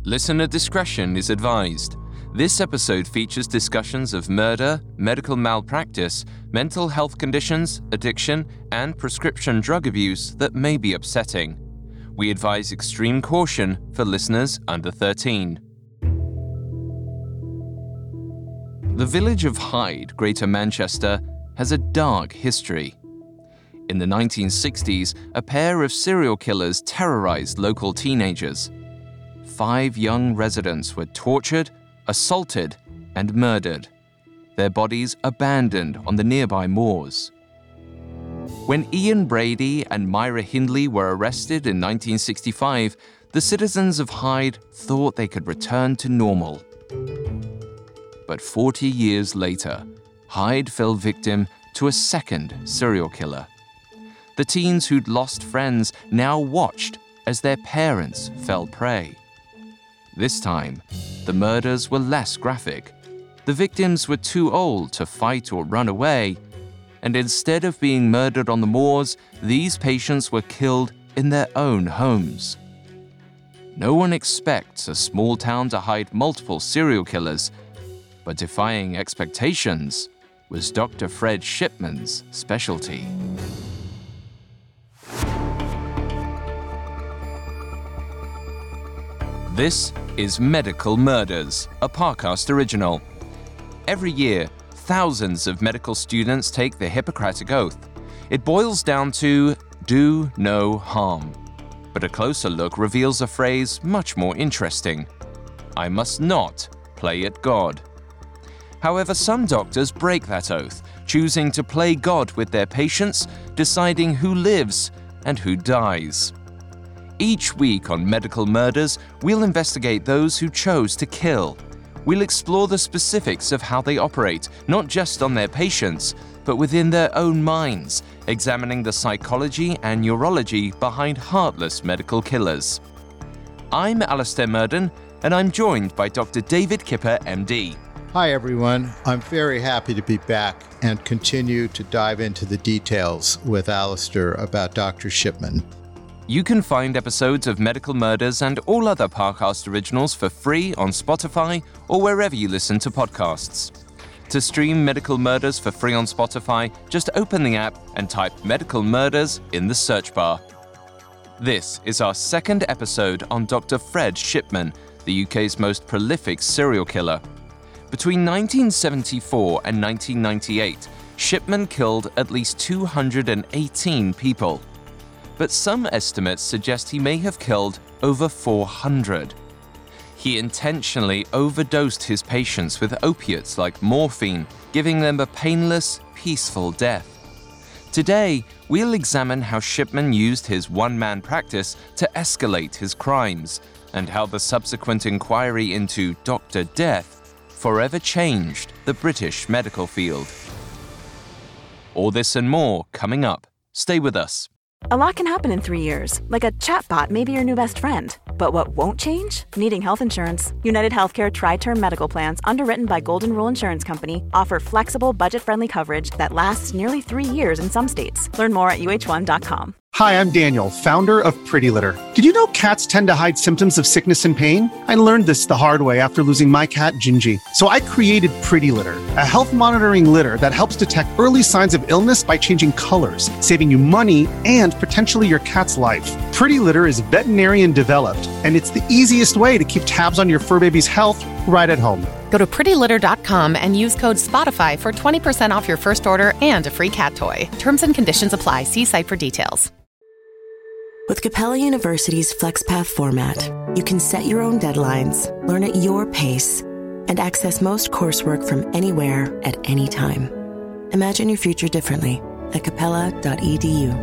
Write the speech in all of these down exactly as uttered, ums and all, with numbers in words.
Listener discretion is advised. This episode features discussions of murder, medical malpractice, mental health conditions, addiction, and prescription drug abuse that may be upsetting. We advise extreme caution for listeners under thirteen. The village of Hyde, Greater Manchester, has a dark history. In the nineteen sixties, a pair of serial killers terrorized local teenagers. Five young residents were tortured, assaulted, and murdered, their bodies abandoned on the nearby moors. When Ian Brady and Myra Hindley were arrested in nineteen sixty-five, the citizens of Hyde thought they could return to normal. But forty years later, Hyde fell victim to a second serial killer. The teens who'd lost friends now watched as their parents fell prey. This time, the murders were less graphic. The victims were too old to fight or run away, and instead of being murdered on the moors, these patients were killed in their own homes. No one expects a small town to hide multiple serial killers, but defying expectations was Doctor Fred Shipman's specialty. This is Medical Murders, a Parcast original. Every year, thousands of medical students take the Hippocratic Oath. It boils down to do no harm. But a closer look reveals a phrase much more interesting. I must not play at God. However, some doctors break that oath, choosing to play God with their patients, deciding who lives and who dies. Each week on Medical Murders, we'll investigate those who chose to kill. We'll explore the specifics of how they operate, not just on their patients, but within their own minds, examining the psychology and neurology behind heartless medical killers. I'm Alistair Murden, and I'm joined by Doctor David Kipper, M D. Hi, everyone. I'm very happy to be back and continue to dive into the details with Alistair about Doctor Shipman. You can find episodes of Medical Murders and all other Parcast originals for free on Spotify or wherever you listen to podcasts. To stream Medical Murders for free on Spotify, just open the app and type Medical Murders in the search bar. This is our second episode on Doctor Fred Shipman, the U K's most prolific serial killer. Between nineteen seventy-four and nineteen ninety-eight, Shipman killed at least two hundred eighteen people. But some estimates suggest he may have killed over four hundred. He intentionally overdosed his patients with opiates like morphine, giving them a painless, peaceful death. Today, we'll examine how Shipman used his one-man practice to escalate his crimes, and how the subsequent inquiry into Doctor Death forever changed the British medical field. All this and more coming up. Stay with us. A lot can happen in three years, like a chatbot may be your new best friend. But what won't change? Needing health insurance. United Healthcare Tri-Term Medical Plans, underwritten by Golden Rule Insurance Company, offer flexible, budget-friendly coverage that lasts nearly three years in some states. Learn more at U H one dot com. Hi, I'm Daniel, founder of Pretty Litter. Did you know cats tend to hide symptoms of sickness and pain? I learned this the hard way after losing my cat, Gingy. So I created Pretty Litter, a health monitoring litter that helps detect early signs of illness by changing colors, saving you money and potentially your cat's life. Pretty Litter is veterinarian developed, and it's the easiest way to keep tabs on your fur baby's health right at home. Go to pretty litter dot com and use code SPOTIFY for twenty percent off your first order and a free cat toy. Terms and conditions apply. See site for details. With Capella University's FlexPath format, you can set your own deadlines, learn at your pace, and access most coursework from anywhere at any time. Imagine your future differently at capella dot e d u.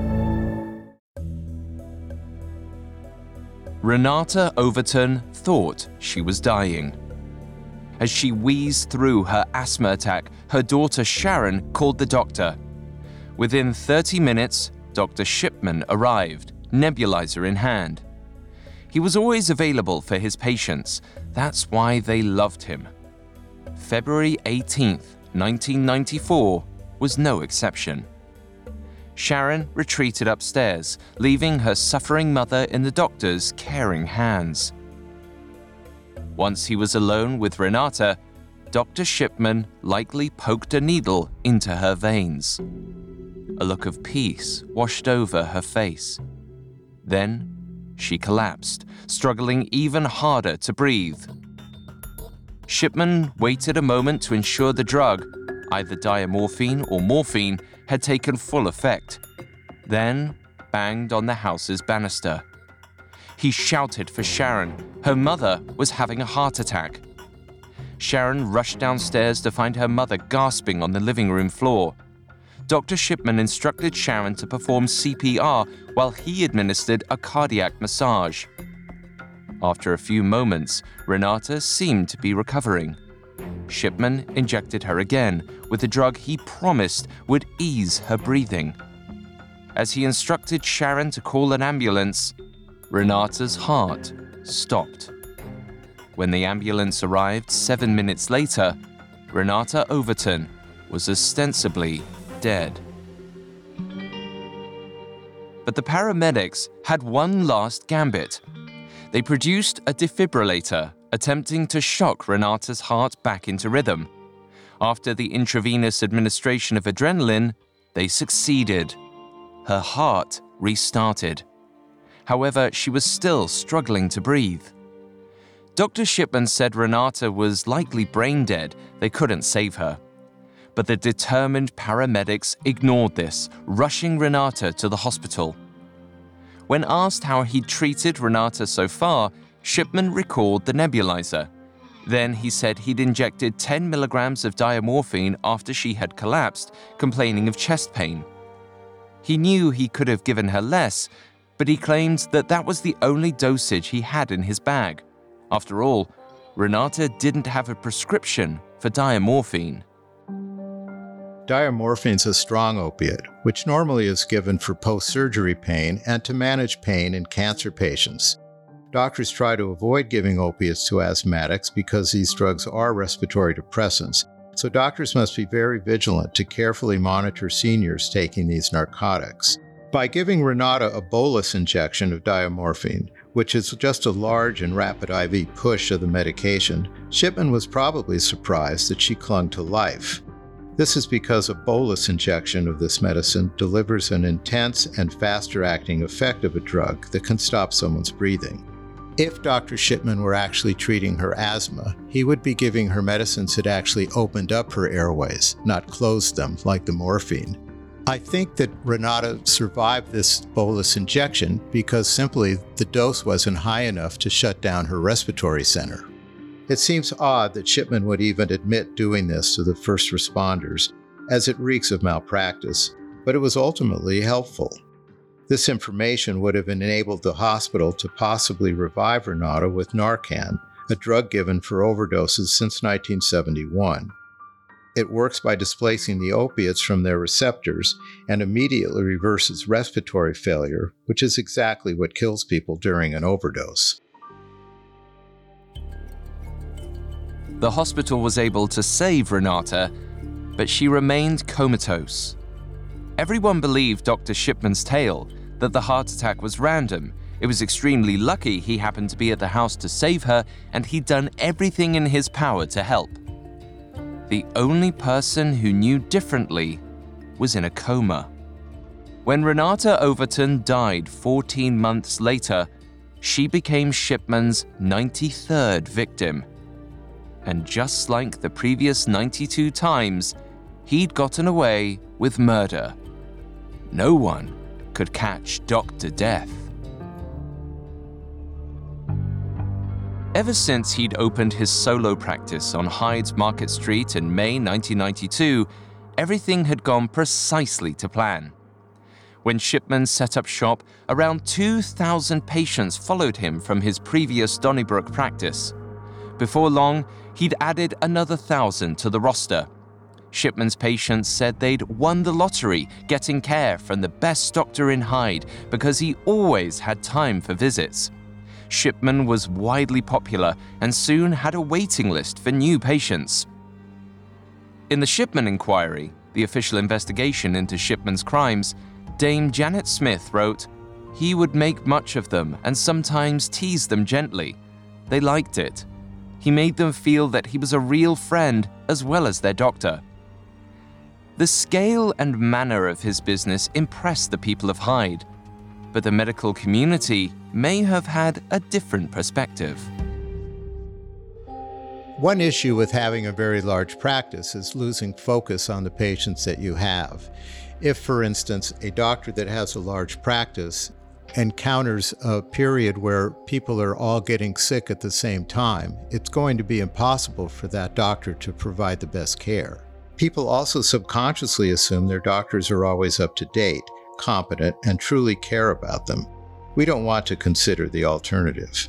Renata Overton thought she was dying. As she wheezed through her asthma attack, her daughter Sharon called the doctor. Within thirty minutes, Doctor Shipman arrived, nebulizer in hand. He was always available for his patients. That's why they loved him. February eighteenth, nineteen ninety-four was no exception. Sharon retreated upstairs, leaving her suffering mother in the doctor's caring hands. Once he was alone with Renata, Doctor Shipman likely poked a needle into her veins. A look of peace washed over her face. Then she collapsed, struggling even harder to breathe. Shipman waited a moment to ensure the drug, either diamorphine or morphine, had taken full effect, then banged on the house's banister. He shouted for Sharon. Her mother was having a heart attack. Sharon rushed downstairs to find her mother gasping on the living room floor. Doctor Shipman instructed Sharon to perform C P R while he administered a cardiac massage. After a few moments, Renata seemed to be recovering. Shipman injected her again with a drug he promised would ease her breathing. As he instructed Sharon to call an ambulance, Renata's heart stopped. When the ambulance arrived seven minutes later, Renata Overton was ostensibly dead. But the paramedics had one last gambit. They produced a defibrillator, attempting to shock Renata's heart back into rhythm. After the intravenous administration of adrenaline, they succeeded. Her heart restarted. However, she was still struggling to breathe. Doctor Shipman said Renata was likely brain dead. They couldn't save her. But the determined paramedics ignored this, rushing Renata to the hospital. When asked how he'd treated Renata so far, Shipman recalled the nebulizer. Then he said he'd injected ten milligrams of diamorphine after she had collapsed, complaining of chest pain. He knew he could have given her less, but he claimed that that was the only dosage he had in his bag. After all, Renata didn't have a prescription for diamorphine. Diamorphine is a strong opiate, which normally is given for post-surgery pain and to manage pain in cancer patients. Doctors try to avoid giving opiates to asthmatics because these drugs are respiratory depressants, so doctors must be very vigilant to carefully monitor seniors taking these narcotics. By giving Renata a bolus injection of diamorphine, which is just a large and rapid I V push of the medication, Shipman was probably surprised that she clung to life. This is because a bolus injection of this medicine delivers an intense and faster-acting effect of a drug that can stop someone's breathing. If Doctor Shipman were actually treating her asthma, he would be giving her medicines that actually opened up her airways, not closed them like the morphine. I think that Renata survived this bolus injection because simply the dose wasn't high enough to shut down her respiratory center. It seems odd that Shipman would even admit doing this to the first responders, as it reeks of malpractice, but it was ultimately helpful. This information would have enabled the hospital to possibly revive Renata with Narcan, a drug given for overdoses since nineteen seventy-one. It works by displacing the opiates from their receptors and immediately reverses respiratory failure, which is exactly what kills people during an overdose. The hospital was able to save Renata, but she remained comatose. Everyone believed Doctor Shipman's tale, that the heart attack was random. It was extremely lucky he happened to be at the house to save her, and he'd done everything in his power to help. The only person who knew differently was in a coma. When Renata Overton died fourteen months later, she became Shipman's ninety-third victim. And just like the previous ninety-two times, he'd gotten away with murder. No one could catch Doctor Death. Ever since he'd opened his solo practice on Hyde's Market Street in May nineteen ninety-two, everything had gone precisely to plan. When Shipman set up shop, around two thousand patients followed him from his previous Donnybrook practice. Before long, he'd added another thousand to the roster. Shipman's patients said they'd won the lottery, getting care from the best doctor in Hyde because he always had time for visits. Shipman was widely popular and soon had a waiting list for new patients. In the Shipman Inquiry, the official investigation into Shipman's crimes, Dame Janet Smith wrote, "He would make much of them and sometimes tease them gently. They liked it. He made them feel that he was a real friend as well as their doctor. The scale and manner of his business impressed the people of Hyde, but the medical community may have had a different perspective. One issue with having a very large practice is losing focus on the patients that you have. If, for instance, a doctor that has a large practice encounters a period where people are all getting sick at the same time, it's going to be impossible for that doctor to provide the best care. People also subconsciously assume their doctors are always up to date, competent, and truly care about them. We don't want to consider the alternative.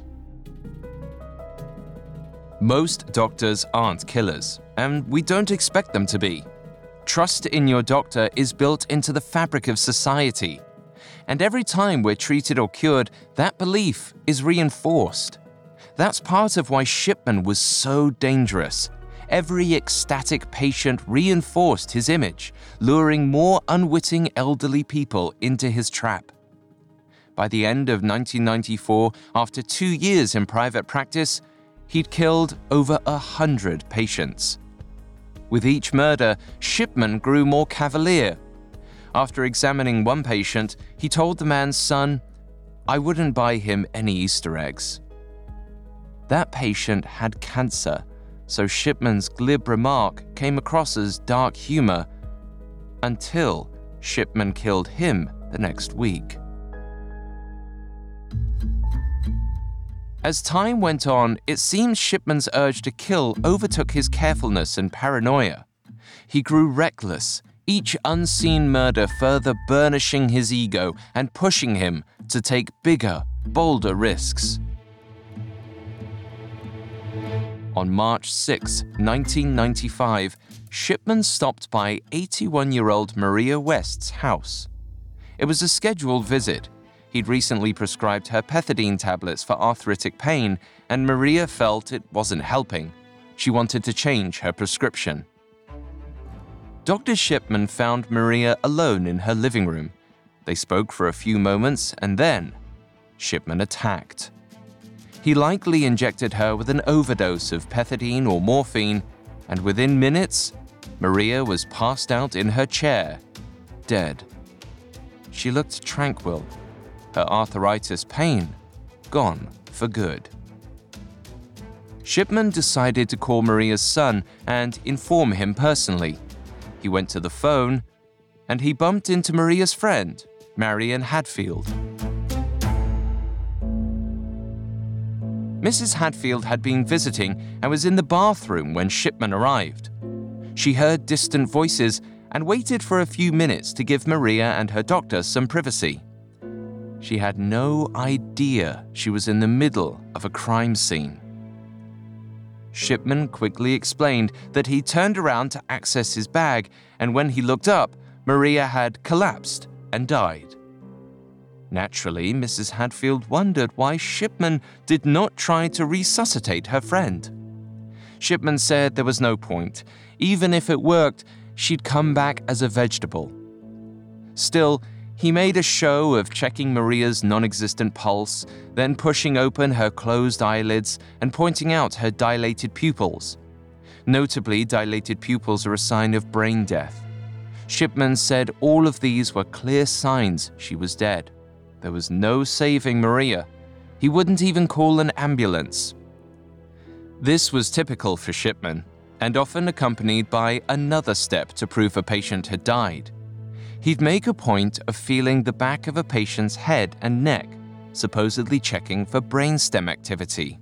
Most doctors aren't killers, and we don't expect them to be. Trust in your doctor is built into the fabric of society. And every time we're treated or cured, that belief is reinforced. That's part of why Shipman was so dangerous. Every ecstatic patient reinforced his image, luring more unwitting elderly people into his trap. By the end of nineteen ninety-four, after two years in private practice, he'd killed over a hundred patients. With each murder, Shipman grew more cavalier. After examining one patient, he told the man's son, "I wouldn't buy him any Easter eggs." That patient had cancer, so Shipman's glib remark came across as dark humor until Shipman killed him the next week. As time went on, it seems Shipman's urge to kill overtook his carefulness and paranoia. He grew reckless, each unseen murder further burnishing his ego and pushing him to take bigger, bolder risks. On March sixth, nineteen ninety-five, Shipman stopped by eighty-one-year-old Maria West's house. It was a scheduled visit. He'd recently prescribed her pethidine tablets for arthritic pain, and Maria felt it wasn't helping. She wanted to change her prescription. Doctor Shipman found Maria alone in her living room. They spoke for a few moments, and then Shipman attacked. He likely injected her with an overdose of pethidine or morphine, and within minutes, Maria was passed out in her chair, dead. She looked tranquil, her arthritis pain gone for good. Shipman decided to call Maria's son and inform him personally. He went to the phone, and he bumped into Maria's friend, Marion Hadfield. Missus Hadfield had been visiting and was in the bathroom when Shipman arrived. She heard distant voices and waited for a few minutes to give Maria and her doctor some privacy. She had no idea she was in the middle of a crime scene. Shipman quickly explained that he turned around to access his bag, and when he looked up, Maria had collapsed and died. Naturally, Missus Hadfield wondered why Shipman did not try to resuscitate her friend. Shipman said there was no point. Even if it worked, she'd come back as a vegetable. Still, he made a show of checking Maria's non-existent pulse, then pushing open her closed eyelids and pointing out her dilated pupils. Notably, dilated pupils are a sign of brain death. Shipman said all of these were clear signs she was dead. There was no saving Maria. He wouldn't even call an ambulance. This was typical for Shipman, and often accompanied by another step to prove a patient had died. He'd make a point of feeling the back of a patient's head and neck, supposedly checking for brainstem activity.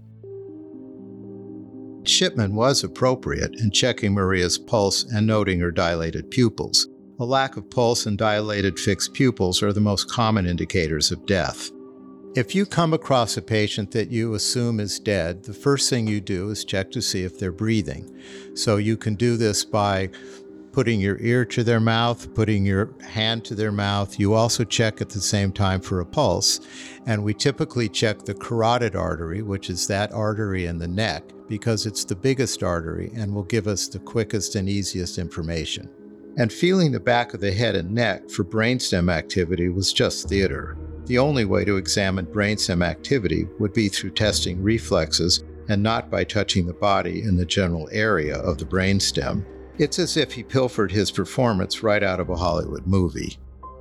Shipman was appropriate in checking Maria's pulse and noting her dilated pupils. A lack of pulse and dilated fixed pupils are the most common indicators of death. If you come across a patient that you assume is dead, the first thing you do is check to see if they're breathing. So you can do this by putting your ear to their mouth, putting your hand to their mouth. You also check at the same time for a pulse. And we typically check the carotid artery, which is that artery in the neck, because it's the biggest artery and will give us the quickest and easiest information. And feeling the back of the head and neck for brainstem activity was just theater. The only way to examine brainstem activity would be through testing reflexes and not by touching the body in the general area of the brainstem. It's as if he pilfered his performance right out of a Hollywood movie.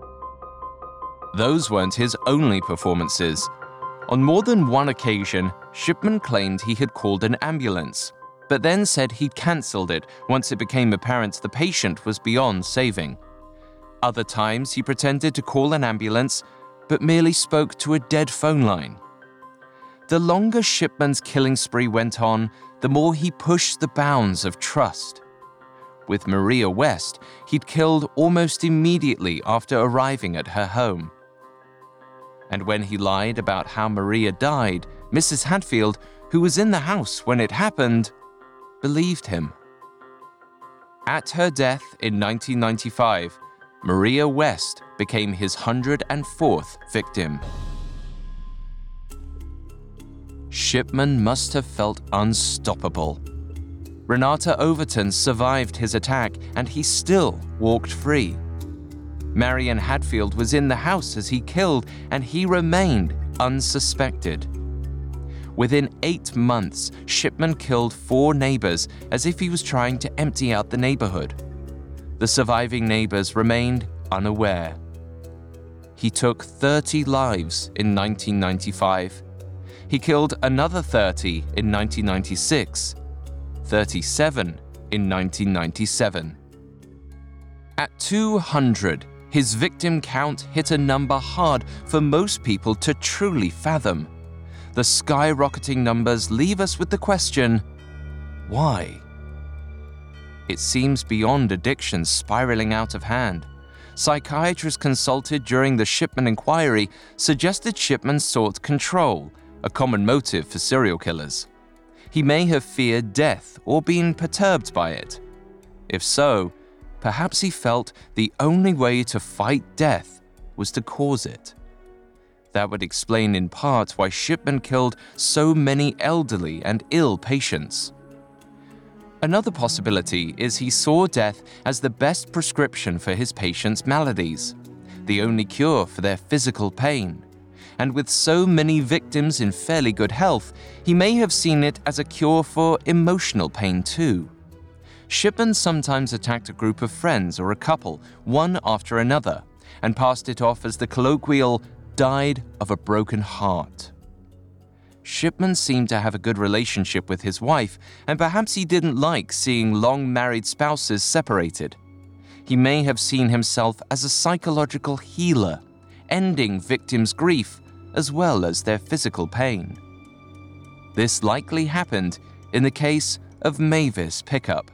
Those weren't his only performances. On more than one occasion, Shipman claimed he had called an ambulance, but then said he'd cancelled it once it became apparent the patient was beyond saving. Other times, he pretended to call an ambulance, but merely spoke to a dead phone line. The longer Shipman's killing spree went on, the more he pushed the bounds of trust. With Maria West, he'd killed almost immediately after arriving at her home. And when he lied about how Maria died, Missus Hadfield, who was in the house when it happened, believed him. At her death in nineteen ninety-five, Maria West became his one hundred fourth victim. Shipman must have felt unstoppable. Renata Overton survived his attack, and he still walked free. Marion Hadfield was in the house as he killed, and he remained unsuspected. Within eight months, Shipman killed four neighbors as if he was trying to empty out the neighborhood. The surviving neighbors remained unaware. He took thirty lives in nineteen ninety-five. He killed another thirty in nineteen ninety-six, thirty-seven in nineteen ninety-seven. At two hundred, his victim count hit a number hard for most people to truly fathom. The skyrocketing numbers leave us with the question, why? It seems beyond addiction spiraling out of hand. Psychiatrists consulted during the Shipman inquiry suggested Shipman sought control, a common motive for serial killers. He may have feared death or been perturbed by it. If so, perhaps he felt the only way to fight death was to cause it. That would explain in part why Shipman killed so many elderly and ill patients. Another possibility is he saw death as the best prescription for his patients' maladies, the only cure for their physical pain. And with so many victims in fairly good health, he may have seen it as a cure for emotional pain too. Shipman sometimes attacked a group of friends or a couple, one after another, and passed it off as the colloquial died of a broken heart. Shipman seemed to have a good relationship with his wife, and perhaps he didn't like seeing long-married spouses separated. He may have seen himself as a psychological healer, ending victims' grief as well as their physical pain. This likely happened in the case of Mavis Pickup.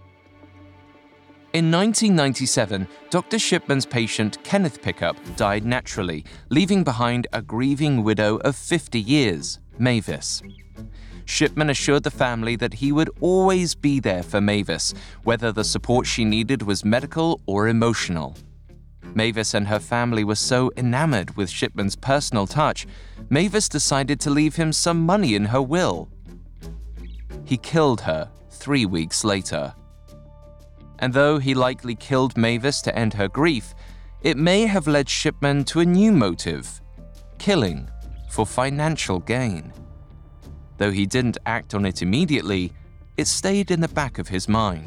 In nineteen ninety-seven, Doctor Shipman's patient Kenneth Pickup died naturally, leaving behind a grieving widow of fifty years, Mavis. Shipman assured the family that he would always be there for Mavis, whether the support she needed was medical or emotional. Mavis and her family were so enamored with Shipman's personal touch, Mavis decided to leave him some money in her will. He killed her three weeks later. And though he likely killed Mavis to end her grief, it may have led Shipman to a new motive: killing for financial gain. Though he didn't act on it immediately, it stayed in the back of his mind.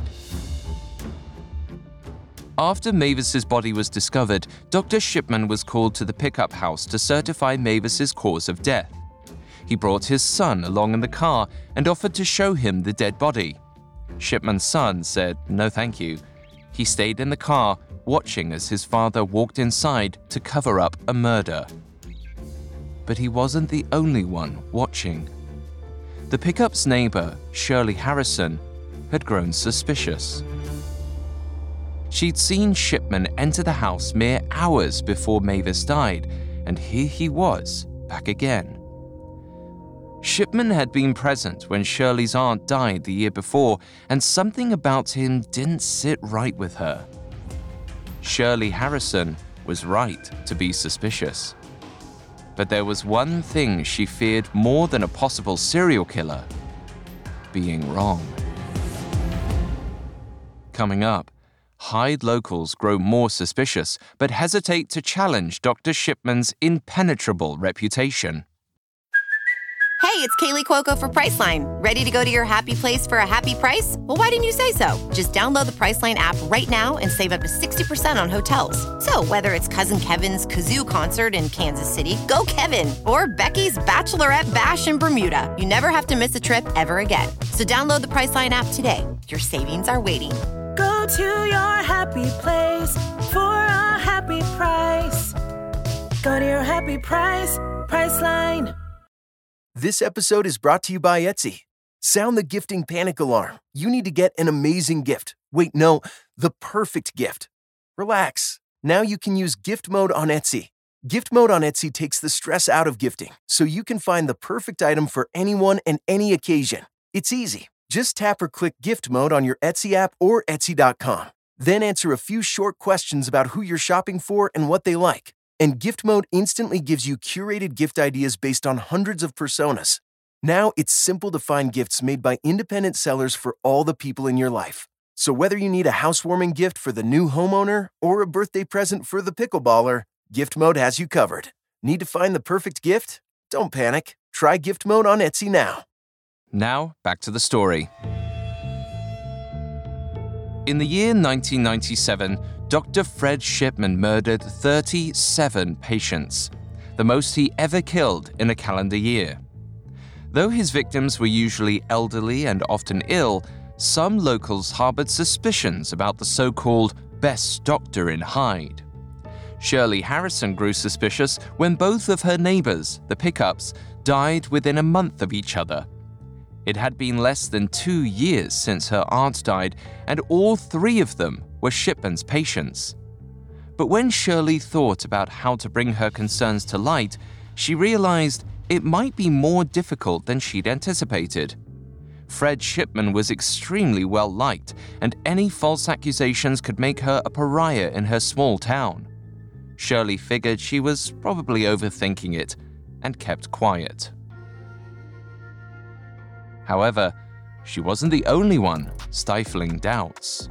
After Mavis's body was discovered, Doctor Shipman was called to the Pickup house to certify Mavis's cause of death. He brought his son along in the car and offered to show him the dead body. Shipman's son said no thank you. He stayed in the car, watching as his father walked inside to cover up a murder. But he wasn't the only one watching. The Pickup's neighbor, Shirley Harrison, had grown suspicious. She'd seen Shipman enter the house mere hours before Mavis died, and here he was, back again. Shipman had been present when Shirley's aunt died the year before, and something about him didn't sit right with her. Shirley Harrison was right to be suspicious. But there was one thing she feared more than a possible serial killer: being wrong. Coming up, Hyde locals grow more suspicious, but hesitate to challenge Doctor Shipman's impenetrable reputation. Hey, it's Kaylee Cuoco for Priceline. Ready to go to your happy place for a happy price? Well, why didn't you say so? Just download the Priceline app right now and save up to sixty percent on hotels. So whether it's Cousin Kevin's Kazoo Concert in Kansas City, go Kevin, or Becky's Bachelorette Bash in Bermuda, you never have to miss a trip ever again. So download the Priceline app today. Your savings are waiting. Go to your happy place for a happy price. Go to your happy price, Priceline. This episode is brought to you by Etsy. Sound the gifting panic alarm. You need to get an amazing gift. Wait, no, the perfect gift. Relax. Now you can use gift mode on Etsy. Gift mode on Etsy takes the stress out of gifting, so you can find the perfect item for anyone and any occasion. It's easy. Just tap or click gift mode on your Etsy app or Etsy dot com. Then answer a few short questions about who you're shopping for and what they like. And gift mode instantly gives you curated gift ideas based on hundreds of personas. Now it's simple to find gifts made by independent sellers for all the people in your life. So whether you need a housewarming gift for the new homeowner or a birthday present for the pickleballer, gift mode has you covered. Need to find the perfect gift? Don't panic. Try gift mode on Etsy now. Now, back to the story. In the year nineteen ninety-seven, Doctor Fred Shipman murdered thirty-seven patients, the most he ever killed in a calendar year. Though his victims were usually elderly and often ill, some locals harbored suspicions about the so-called best doctor in Hyde. Shirley Harrison grew suspicious when both of her neighbors, the Pickups, died within a month of each other. It had been less than two years since her aunt died, and all three of them were Shipman's patients. But when Shirley thought about how to bring her concerns to light, she realized it might be more difficult than she'd anticipated. Fred Shipman was extremely well liked, and any false accusations could make her a pariah in her small town. Shirley figured she was probably overthinking it and kept quiet. However, she wasn't the only one stifling doubts.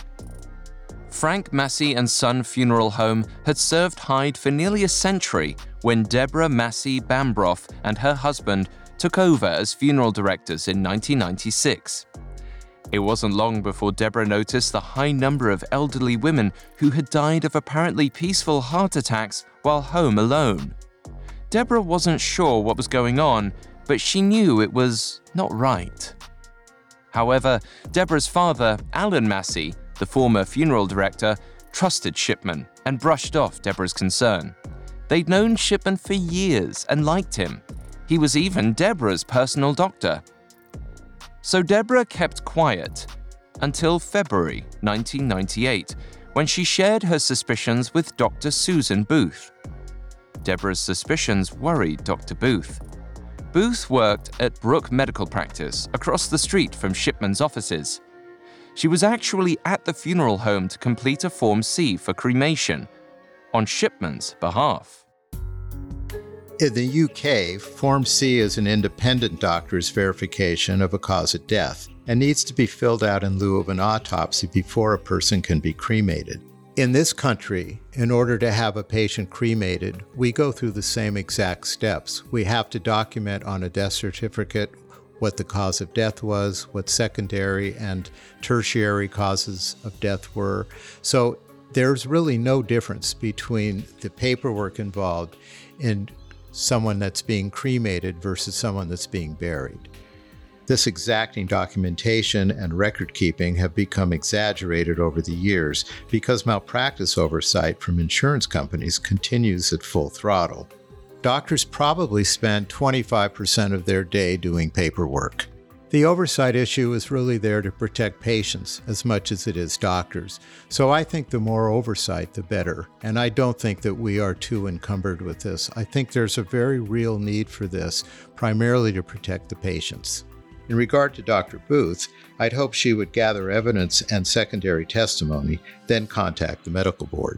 Frank Massey and Son Funeral Home had served Hyde for nearly a century when Deborah Massey Bambroff and her husband took over as funeral directors in nineteen ninety-six. It wasn't long before Deborah noticed the high number of elderly women who had died of apparently peaceful heart attacks while home alone. Deborah wasn't sure what was going on, but she knew it was not right. However, Deborah's father, Alan Massey, the former funeral director, trusted Shipman and brushed off Deborah's concern. They'd known Shipman for years and liked him. He was even Deborah's personal doctor. So Deborah kept quiet until February nineteen ninety-eight, when she shared her suspicions with Doctor Susan Booth. Deborah's suspicions worried Doctor Booth. Booth worked at Brook Medical Practice across the street from Shipman's offices. She was actually at the funeral home to complete a Form C for cremation on Shipman's behalf. In the U K, Form C is an independent doctor's verification of a cause of death and needs to be filled out in lieu of an autopsy before a person can be cremated. In this country, in order to have a patient cremated, we go through the same exact steps. We have to document on a death certificate what the cause of death was, what secondary and tertiary causes of death were. So there's really no difference between the paperwork involved in someone that's being cremated versus someone that's being buried. This exacting documentation and record keeping have become exaggerated over the years because malpractice oversight from insurance companies continues at full throttle. Doctors probably spend twenty-five percent of their day doing paperwork. The oversight issue is really there to protect patients as much as it is doctors. So I think the more oversight, the better. And I don't think that we are too encumbered with this. I think there's a very real need for this, primarily to protect the patients. In regard to Doctor Booth, I'd hope she would gather evidence and secondary testimony, then contact the medical board.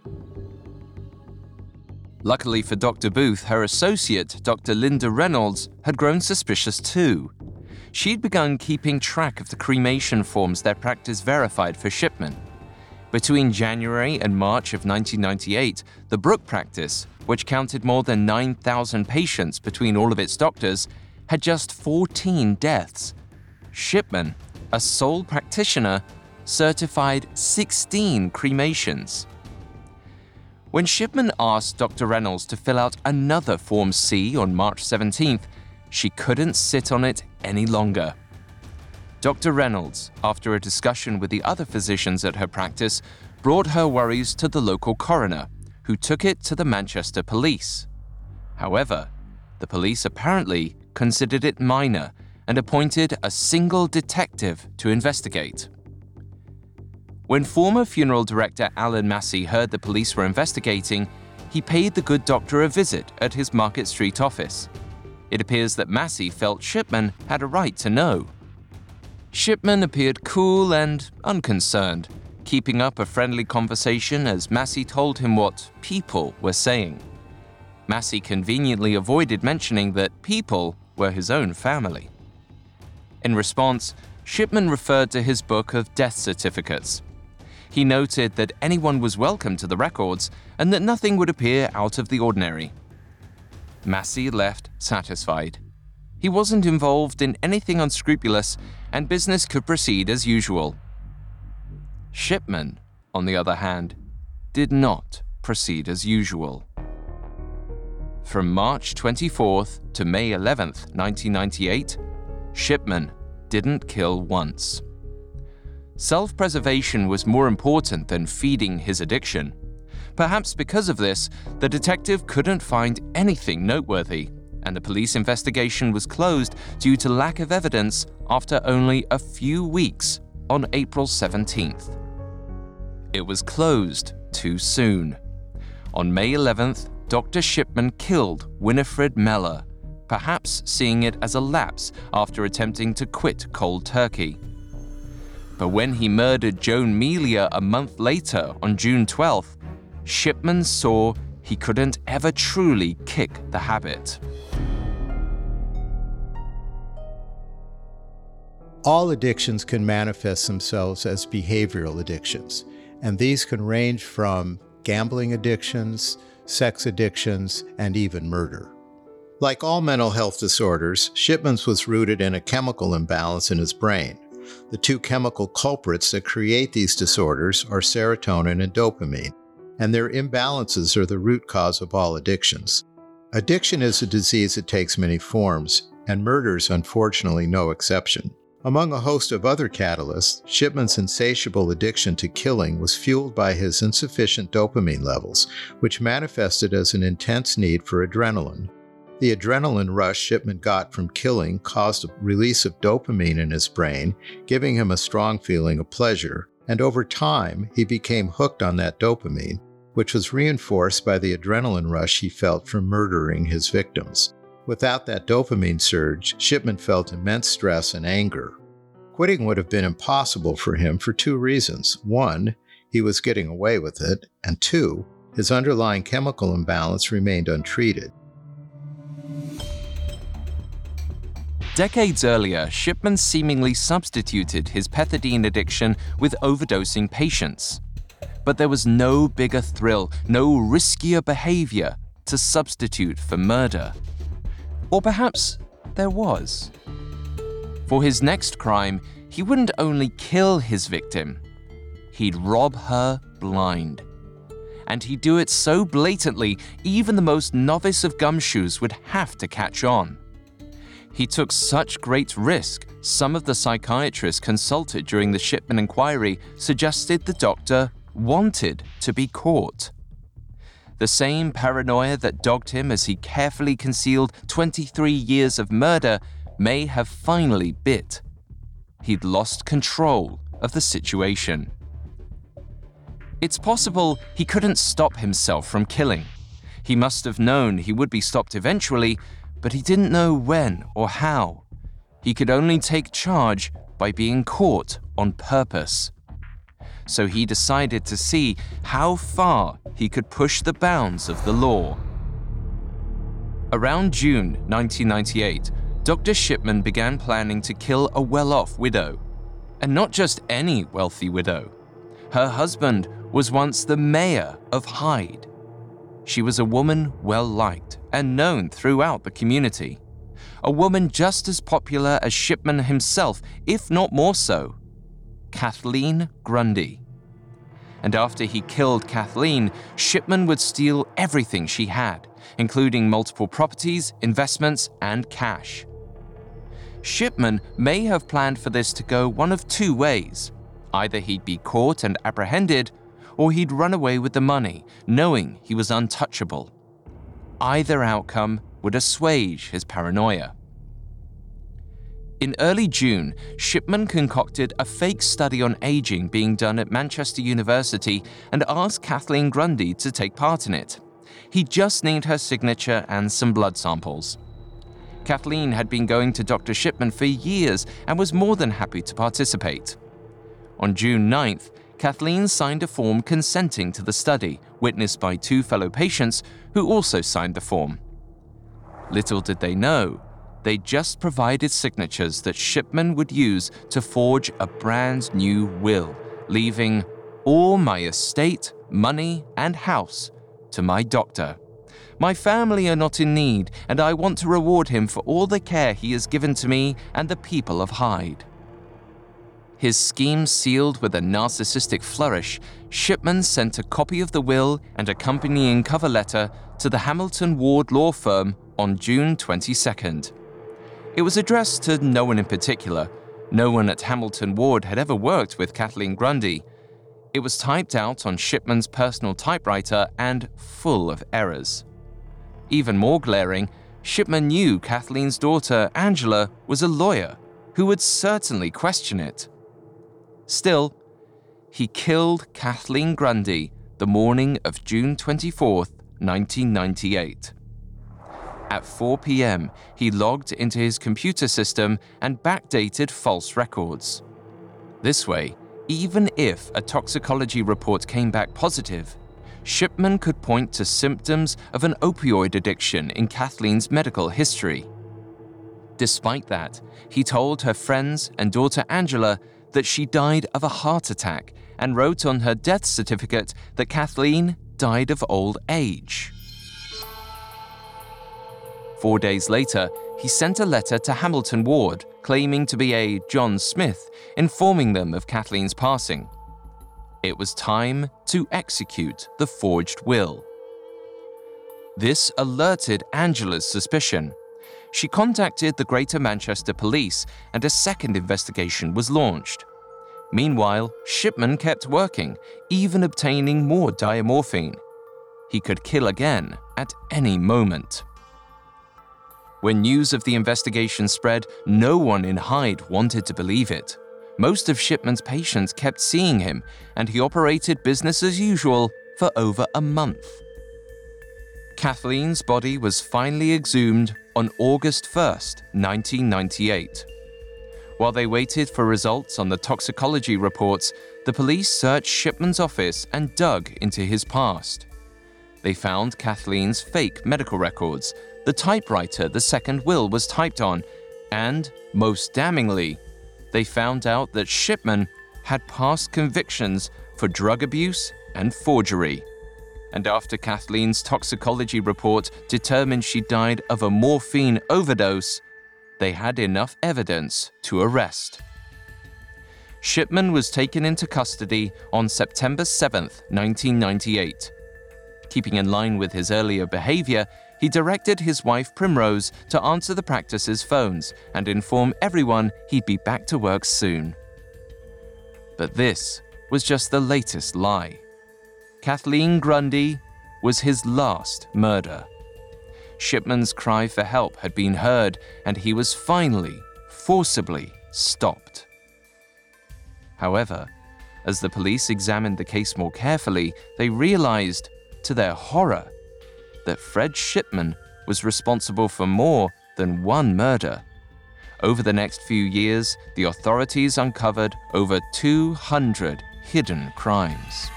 Luckily for Doctor Booth, her associate, Doctor Linda Reynolds, had grown suspicious too. She'd begun keeping track of the cremation forms their practice verified for Shipman. Between January and March of nineteen ninety-eight, the Brook practice, which counted more than nine thousand patients between all of its doctors, had just fourteen deaths. Shipman, a sole practitioner, certified sixteen cremations. When Shipman asked Doctor Reynolds to fill out another Form C on March seventeenth, she couldn't sit on it any longer. Doctor Reynolds, after a discussion with the other physicians at her practice, brought her worries to the local coroner, who took it to the Manchester police. However, the police apparently considered it minor and appointed a single detective to investigate. When former funeral director Alan Massey heard the police were investigating, he paid the good doctor a visit at his Market Street office. It appears that Massey felt Shipman had a right to know. Shipman appeared cool and unconcerned, keeping up a friendly conversation as Massey told him what people were saying. Massey conveniently avoided mentioning that people were his own family. In response, Shipman referred to his book of death certificates. He noted that anyone was welcome to the records and that nothing would appear out of the ordinary. Massey left satisfied. He wasn't involved in anything unscrupulous, and business could proceed as usual. Shipman, on the other hand, did not proceed as usual. From March twenty-fourth to May eleventh, nineteen ninety-eight, Shipman didn't kill once. Self-preservation was more important than feeding his addiction. Perhaps because of this, the detective couldn't find anything noteworthy, and the police investigation was closed due to lack of evidence after only a few weeks on April seventeenth. It was closed too soon. On May eleventh, Doctor Shipman killed Winifred Meller, perhaps seeing it as a lapse after attempting to quit cold turkey. But when he murdered Joan Melia a month later on June twelfth, Shipman saw he couldn't ever truly kick the habit. All addictions can manifest themselves as behavioral addictions, and these can range from gambling addictions, sex addictions, and even murder. Like all mental health disorders, Shipman's was rooted in a chemical imbalance in his brain. The two chemical culprits that create these disorders are serotonin and dopamine, and their imbalances are the root cause of all addictions. Addiction is a disease that takes many forms, and murder is unfortunately no exception. Among a host of other catalysts, Shipman's insatiable addiction to killing was fueled by his insufficient dopamine levels, which manifested as an intense need for adrenaline. The adrenaline rush Shipman got from killing caused a release of dopamine in his brain, giving him a strong feeling of pleasure, and over time, he became hooked on that dopamine, which was reinforced by the adrenaline rush he felt from murdering his victims. Without that dopamine surge, Shipman felt immense stress and anger. Quitting would have been impossible for him for two reasons. One, he was getting away with it, and two, his underlying chemical imbalance remained untreated. Decades earlier, Shipman seemingly substituted his pethidine addiction with overdosing patients. But there was no bigger thrill, no riskier behavior to substitute for murder. Or perhaps there was. For his next crime, he wouldn't only kill his victim, he'd rob her blind. And he'd do it so blatantly, even the most novice of gumshoes would have to catch on. He took such great risk, some of the psychiatrists consulted during the Shipman inquiry suggested the doctor wanted to be caught. The same paranoia that dogged him as he carefully concealed twenty-three years of murder may have finally bit. He'd lost control of the situation. It's possible he couldn't stop himself from killing. He must have known he would be stopped eventually, but he didn't know when or how. He could only take charge by being caught on purpose. So he decided to see how far he could push the bounds of the law. Around June nineteen ninety-eight, Doctor Shipman began planning to kill a well-off widow. And not just any wealthy widow. Her husband was once the mayor of Hyde. She was a woman well-liked and known throughout the community. a woman just as popular as Shipman himself, if not more so, Kathleen Grundy. And after he killed Kathleen, Shipman would steal everything she had, including multiple properties, investments, and cash. Shipman may have planned for this to go one of two ways. Either he'd be caught and apprehended, or he'd run away with the money, knowing he was untouchable. Either outcome would assuage his paranoia. In early June, Shipman concocted a fake study on aging being done at Manchester University and asked Kathleen Grundy to take part in it. He just needed her signature and some blood samples. Kathleen had been going to Doctor Shipman for years and was more than happy to participate. On June ninth, Kathleen signed a form consenting to the study, witnessed by two fellow patients who also signed the form. Little did they know, they just provided signatures that Shipman would use to forge a brand new will, leaving all my estate, money, and house to my doctor. My family are not in need, and I want to reward him for all the care he has given to me and the people of Hyde. His scheme sealed with a narcissistic flourish, Shipman sent a copy of the will and accompanying cover letter to the Hamilton Ward law firm on June twenty-second. It was addressed to no one in particular. No one at Hamilton Ward had ever worked with Kathleen Grundy. It was typed out on Shipman's personal typewriter and full of errors. Even more glaring, Shipman knew Kathleen's daughter, Angela, was a lawyer who would certainly question it. Still, he killed Kathleen Grundy the morning of June twenty-fourth, nineteen ninety-eight. At four p.m., he logged into his computer system and backdated false records. This way, even if a toxicology report came back positive, Shipman could point to symptoms of an opioid addiction in Kathleen's medical history. Despite that, he told her friends and daughter Angela that she died of a heart attack and wrote on her death certificate that Kathleen died of old age. Four days later, he sent a letter to Hamilton Ward claiming to be a John Smith, informing them of Kathleen's passing. It was time to execute the forged will. This alerted Angela's suspicion. She contacted the Greater Manchester Police and a second investigation was launched. Meanwhile, Shipman kept working, even obtaining more diamorphine. He could kill again at any moment. When news of the investigation spread, no one in Hyde wanted to believe it. Most of Shipman's patients kept seeing him, and he operated business as usual for over a month. Kathleen's body was finally exhumed on August first, nineteen ninety-eight. While they waited for results on the toxicology reports, the police searched Shipman's office and dug into his past. They found Kathleen's fake medical records, the typewriter the second will was typed on, and, most damningly, they found out that Shipman had past convictions for drug abuse and forgery. And after Kathleen's toxicology report determined she died of a morphine overdose, they had enough evidence to arrest. Shipman was taken into custody on September seventh, nineteen ninety-eight. Keeping in line with his earlier behavior, he directed his wife Primrose to answer the practice's phones and inform everyone he'd be back to work soon. But this was just the latest lie. Kathleen Grundy was his last murder. Shipman's cry for help had been heard, and he was finally, forcibly stopped. However, as the police examined the case more carefully, they realized, to their horror, that Fred Shipman was responsible for more than one murder. Over the next few years, the authorities uncovered over two hundred hidden crimes.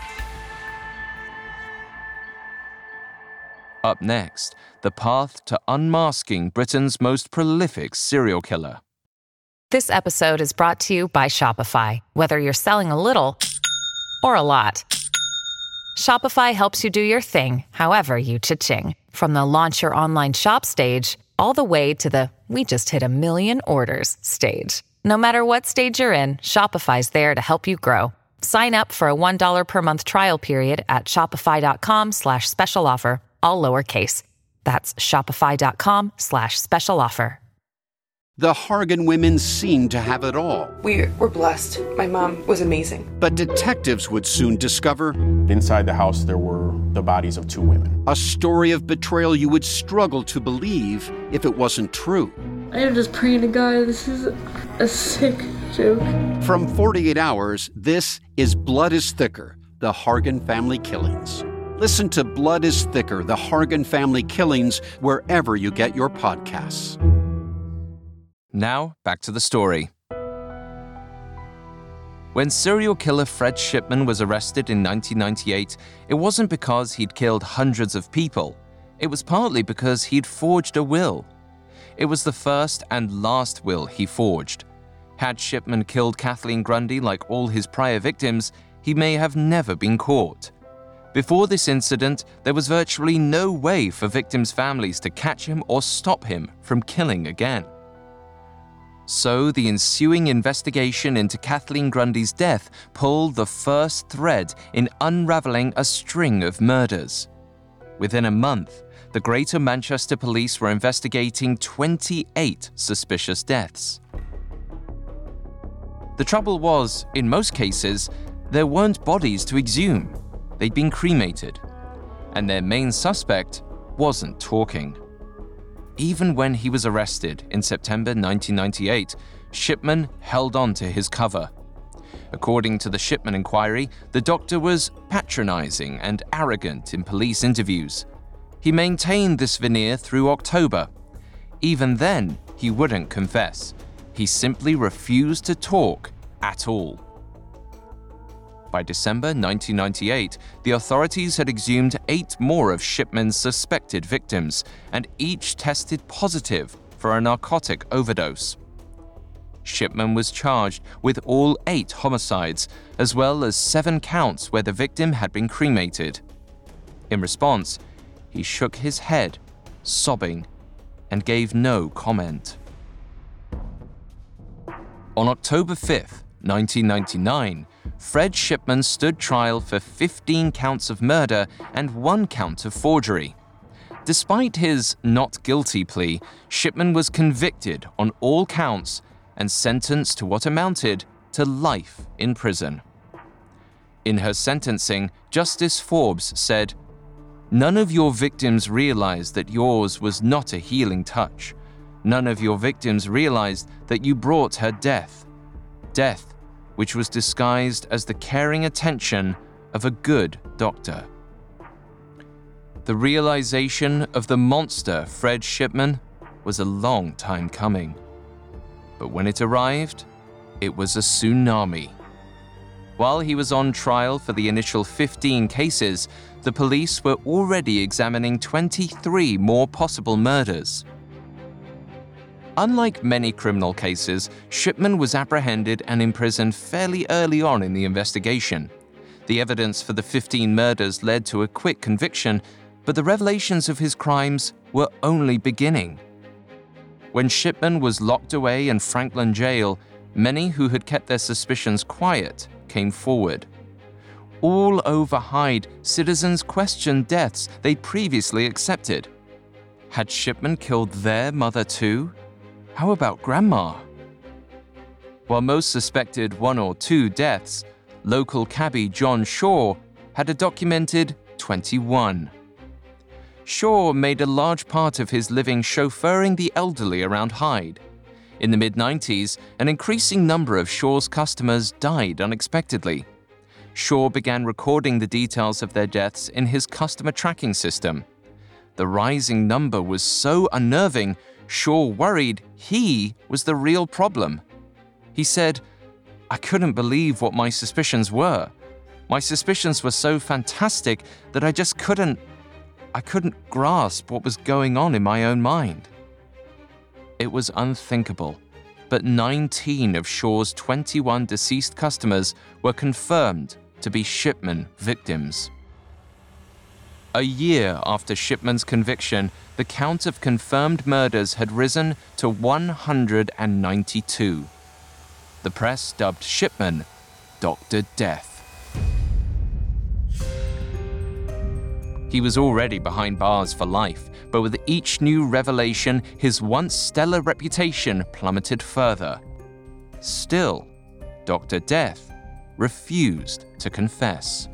Up next, the path to unmasking Britain's most prolific serial killer. This episode is brought to you by Shopify. Whether you're selling a little or a lot, Shopify helps you do your thing, however you cha-ching. From the launch your online shop stage, all the way to the we just hit a million orders stage. No matter what stage you're in, Shopify's there to help you grow. Sign up for a one dollar per month trial period at shopify.com slash special offer, all lowercase. That's shopify.com slash special offer. The Hargan women seemed to have it all. We were blessed. My mom was amazing. But detectives would soon discover... inside the house, there were the bodies of two women. A story of betrayal you would struggle to believe if it wasn't true. I am just praying to God, this is a sick joke. From forty-eight hours, this is Blood is Thicker, the Hargan family killings. Listen to Blood is Thicker, the Hargan family killings, wherever you get your podcasts. Now, back to the story. When serial killer Fred Shipman was arrested in nineteen ninety-eight, it wasn't because he'd killed hundreds of people. It was partly because he'd forged a will. It was the first and last will he forged. Had Shipman killed Kathleen Grundy like all his prior victims, he may have never been caught. Before this incident, there was virtually no way for victims' families to catch him or stop him from killing again. So the ensuing investigation into Kathleen Grundy's death pulled the first thread in unraveling a string of murders. Within a month, the Greater Manchester Police were investigating twenty-eight suspicious deaths. The trouble was, in most cases, there weren't bodies to exhume. They'd been cremated. And their main suspect wasn't talking. Even when he was arrested in September nineteen ninety-eight, Shipman held on to his cover. According to the Shipman inquiry, the doctor was patronizing and arrogant in police interviews. He maintained this veneer through October. Even then, he wouldn't confess. He simply refused to talk at all. By December nineteen ninety-eight, the authorities had exhumed eight more of Shipman's suspected victims, and each tested positive for a narcotic overdose. Shipman was charged with all eight homicides, as well as seven counts where the victim had been cremated. In response, he shook his head, sobbing, and gave no comment. On October fifth, nineteen ninety-nine, Fred Shipman stood trial for fifteen counts of murder and one count of forgery. Despite his not guilty plea, Shipman was convicted on all counts and sentenced to what amounted to life in prison. In her sentencing, Justice Forbes said, "None of your victims realized that yours was not a healing touch. None of your victims realized that you brought her death. Death which was disguised as the caring attention of a good doctor." The realization of the monster Fred Shipman was a long time coming. But when it arrived, it was a tsunami. While he was on trial for the initial fifteen cases, the police were already examining twenty-three more possible murders. Unlike many criminal cases, Shipman was apprehended and imprisoned fairly early on in the investigation. The evidence for the fifteen murders led to a quick conviction, but the revelations of his crimes were only beginning. When Shipman was locked away in Franklin Jail, many who had kept their suspicions quiet came forward. All over Hyde, citizens questioned deaths they'd previously accepted. Had Shipman killed their mother too? How about Grandma? While most suspected one or two deaths, local cabbie John Shaw had a documented twenty-one. Shaw made a large part of his living chauffeuring the elderly around Hyde. In the mid nineties, an increasing number of Shaw's customers died unexpectedly. Shaw began recording the details of their deaths in his customer tracking system. The rising number was so unnerving, Shaw worried he was the real problem. He said, "I couldn't believe what my suspicions were. My suspicions were so fantastic that I just couldn't, I couldn't grasp what was going on in my own mind." It was unthinkable, but nineteen of Shaw's twenty-one deceased customers were confirmed to be Shipman victims. A year after Shipman's conviction, the count of confirmed murders had risen to one hundred ninety-two. The press dubbed Shipman Doctor Death. He was already behind bars for life, but with each new revelation, his once stellar reputation plummeted further. Still, Doctor Death refused to confess.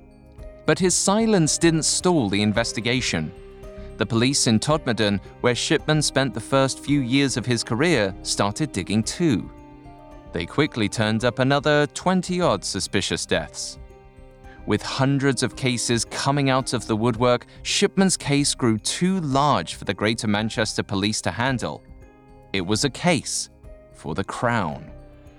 But his silence didn't stall the investigation. The police in Todmorden, where Shipman spent the first few years of his career, started digging too. They quickly turned up another twenty-odd suspicious deaths. With hundreds of cases coming out of the woodwork, Shipman's case grew too large for the Greater Manchester Police to handle. It was a case for the Crown.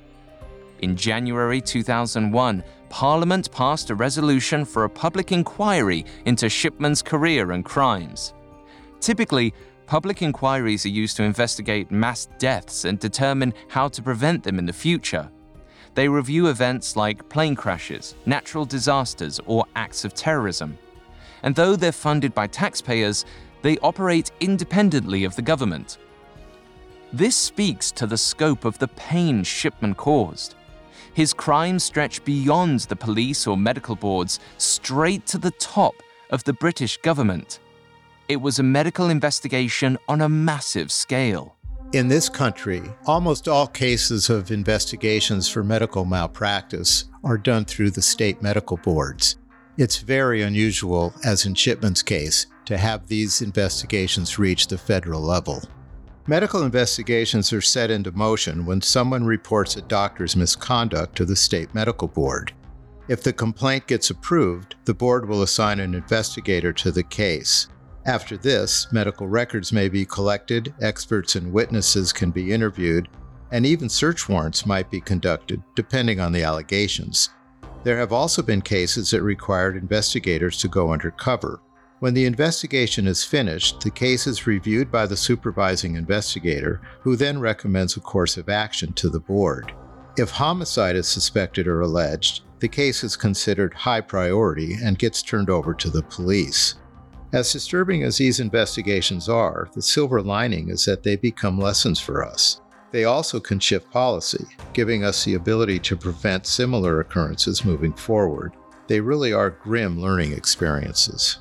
In January two thousand one, Parliament passed a resolution for a public inquiry into Shipman's career and crimes. Typically, public inquiries are used to investigate mass deaths and determine how to prevent them in the future. They review events like plane crashes, natural disasters, or acts of terrorism. And though they're funded by taxpayers, they operate independently of the government. This speaks to the scope of the pain Shipman caused. His crimes stretch beyond the police or medical boards, straight to the top of the British government. It was a medical investigation on a massive scale. In this country, almost all cases of investigations for medical malpractice are done through the state medical boards. It's very unusual, as in Shipman's case, to have these investigations reach the federal level. Medical investigations are set into motion when someone reports a doctor's misconduct to the state medical board. If the complaint gets approved, the board will assign an investigator to the case. After this, medical records may be collected, experts and witnesses can be interviewed, and even search warrants might be conducted, depending on the allegations. There have also been cases that required investigators to go undercover. When the investigation is finished, the case is reviewed by the supervising investigator, who then recommends a course of action to the board. If homicide is suspected or alleged, the case is considered high priority and gets turned over to the police. As disturbing as these investigations are, the silver lining is that they become lessons for us. They also can shift policy, giving us the ability to prevent similar occurrences moving forward. They really are grim learning experiences.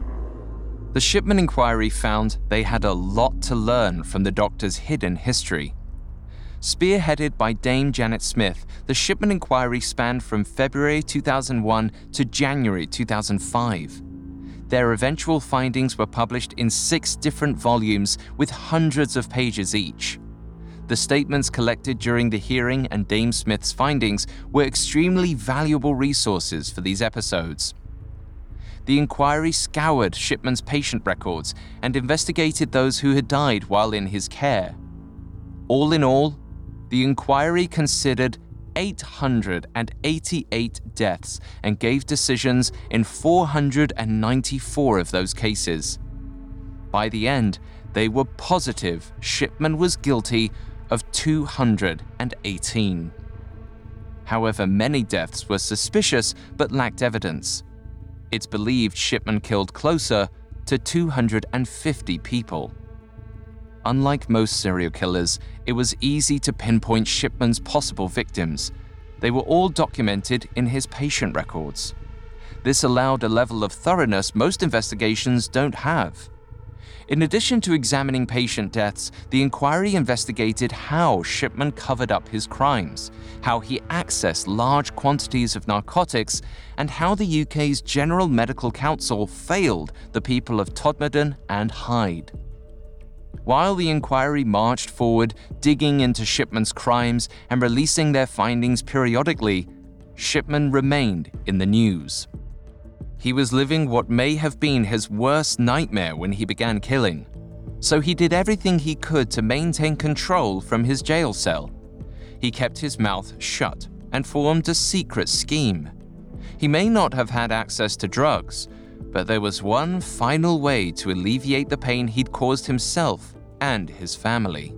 The Shipman inquiry found they had a lot to learn from the doctor's hidden history. Spearheaded by Dame Janet Smith, the Shipman inquiry spanned from February two thousand one to January two thousand five. Their eventual findings were published in six different volumes with hundreds of pages each. The statements collected during the hearing and Dame Smith's findings were extremely valuable resources for these episodes. The inquiry scoured Shipman's patient records and investigated those who had died while in his care. All in all, the inquiry considered eight hundred eighty-eight deaths and gave decisions in four hundred ninety-four of those cases. By the end, they were positive Shipman was guilty of two hundred eighteen. However, many deaths were suspicious but lacked evidence. It's believed Shipman killed closer to two hundred fifty people. Unlike most serial killers, it was easy to pinpoint Shipman's possible victims. They were all documented in his patient records. This allowed a level of thoroughness most investigations don't have. In addition to examining patient deaths, the inquiry investigated how Shipman covered up his crimes, how he accessed large quantities of narcotics, and how the U K's General Medical Council failed the people of Todmorden and Hyde. While the inquiry marched forward, digging into Shipman's crimes and releasing their findings periodically, Shipman remained in the news. He was living what may have been his worst nightmare when he began killing, so he did everything he could to maintain control from his jail cell. He kept his mouth shut and formed a secret scheme. He may not have had access to drugs, but there was one final way to alleviate the pain he'd caused himself and his family.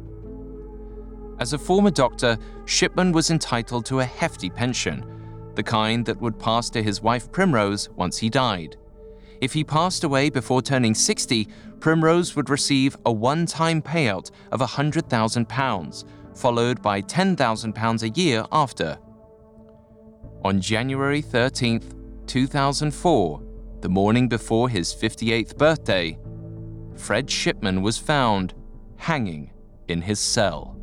As a former doctor, Shipman was entitled to a hefty pension, the kind that would pass to his wife Primrose once he died. If he passed away before turning sixty, Primrose would receive a one-time payout of one hundred thousand pounds, followed by ten thousand pounds a year after. On January thirteenth, two thousand four, the morning before his fifty-eighth birthday, Fred Shipman was found hanging in his cell.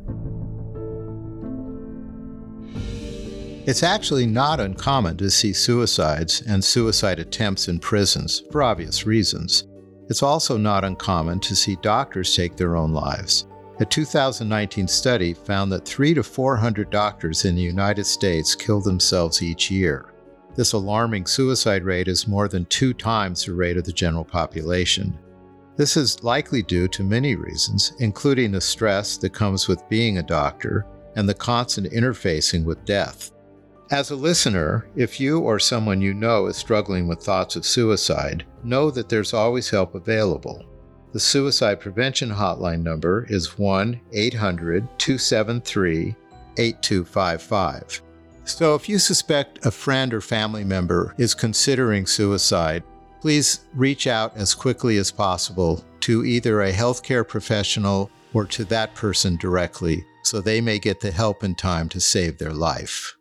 It's actually not uncommon to see suicides and suicide attempts in prisons for obvious reasons. It's also not uncommon to see doctors take their own lives. A two thousand nineteen study found that three to four hundred doctors in the United States kill themselves each year. This alarming suicide rate is more than two times the rate of the general population. This is likely due to many reasons, including the stress that comes with being a doctor and the constant interfacing with death. As a listener, if you or someone you know is struggling with thoughts of suicide, know that there's always help available. The suicide prevention hotline number is one eight hundred, two seven three, eight two five five. So if you suspect a friend or family member is considering suicide, please reach out as quickly as possible to either a healthcare professional or to that person directly, so they may get the help in time to save their life.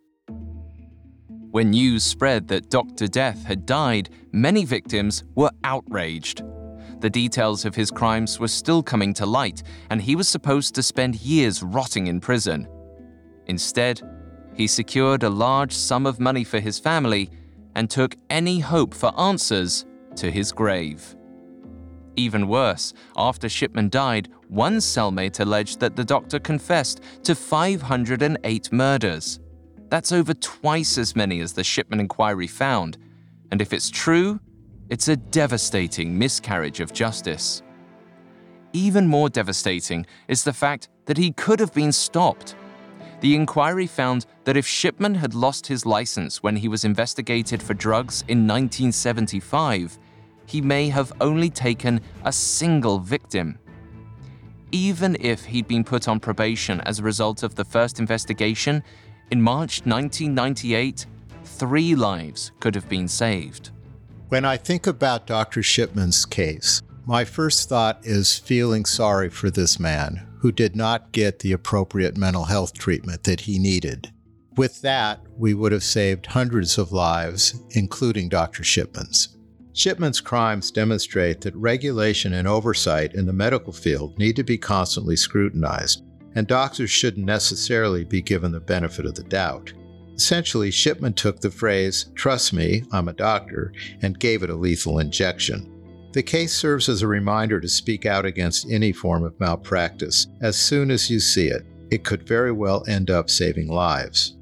When news spread that Doctor Death had died, many victims were outraged. The details of his crimes were still coming to light, and he was supposed to spend years rotting in prison. Instead, he secured a large sum of money for his family and took any hope for answers to his grave. Even worse, after Shipman died, one cellmate alleged that the doctor confessed to five hundred eight murders. That's over twice as many as the Shipman inquiry found, and if it's true, it's a devastating miscarriage of justice. Even more devastating is the fact that he could have been stopped. The inquiry found that if Shipman had lost his license when he was investigated for drugs in nineteen seventy-five, he may have only taken a single victim. Even if he'd been put on probation as a result of the first investigation, in March nineteen ninety-eight, three lives could have been saved. When I think about Doctor Shipman's case, my first thought is feeling sorry for this man who did not get the appropriate mental health treatment that he needed. With that, we would have saved hundreds of lives, including Doctor Shipman's. Shipman's crimes demonstrate that regulation and oversight in the medical field need to be constantly scrutinized, and doctors shouldn't necessarily be given the benefit of the doubt. Essentially, Shipman took the phrase, "Trust me, I'm a doctor," and gave it a lethal injection. The case serves as a reminder to speak out against any form of malpractice. As soon as you see it, it could very well end up saving lives.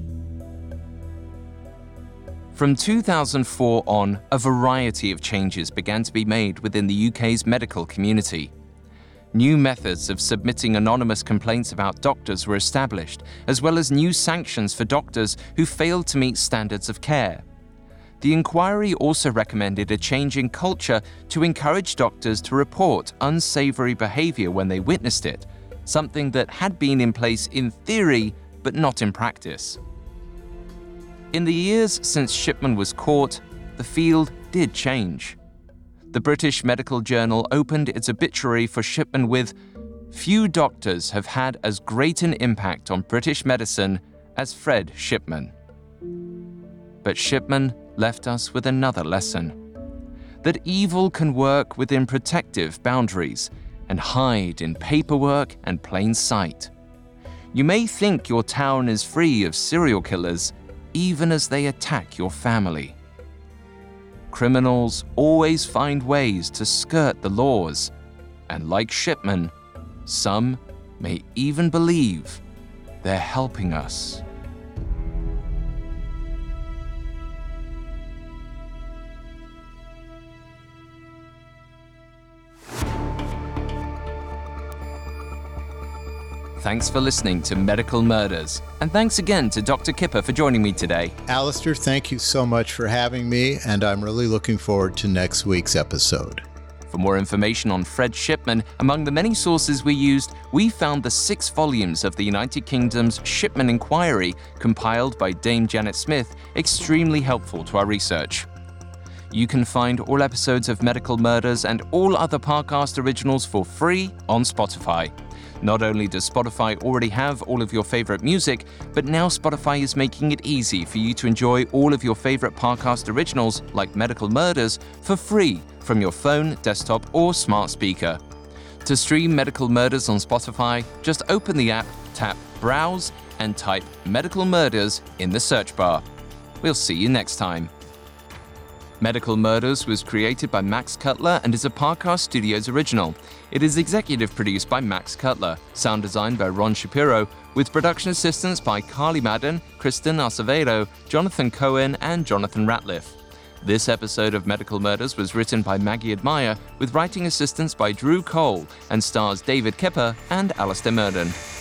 From two thousand four on, a variety of changes began to be made within the U K's medical community. New methods of submitting anonymous complaints about doctors were established, as well as new sanctions for doctors who failed to meet standards of care. The inquiry also recommended a change in culture to encourage doctors to report unsavory behavior when they witnessed it, something that had been in place in theory but not in practice. In the years since Shipman was caught, the field did change. The British Medical Journal opened its obituary for Shipman with, "Few doctors have had as great an impact on British medicine as Fred Shipman." But Shipman left us with another lesson: that evil can work within protective boundaries and hide in paperwork and plain sight. You may think your town is free of serial killers, even as they attack your family. Criminals always find ways to skirt the laws, and like Shipman, some may even believe they're helping us. Thanks for listening to Medical Murders, and thanks again to Doctor Kipper for joining me today. Alistair, thank you so much for having me, and I'm really looking forward to next week's episode. For more information on Fred Shipman, among the many sources we used, we found the six volumes of the United Kingdom's Shipman Inquiry, compiled by Dame Janet Smith, extremely helpful to our research. You can find all episodes of Medical Murders and all other Parcast originals for free on Spotify. Not only does Spotify already have all of your favorite music, but now Spotify is making it easy for you to enjoy all of your favorite Parcast originals, like Medical Murders, for free from your phone, desktop, or smart speaker. To stream Medical Murders on Spotify, just open the app, tap Browse, and type Medical Murders in the search bar. We'll see you next time. Medical Murders was created by Max Cutler and is a Parcast Studios original. It is executive produced by Max Cutler, sound designed by Ron Shapiro, with production assistance by Carly Madden, Kristen Acevedo, Jonathan Cohen, and Jonathan Ratliff. This episode of Medical Murders was written by Maggie Admire, with writing assistance by Drew Cole, and stars David Kepper and Alistair Murden.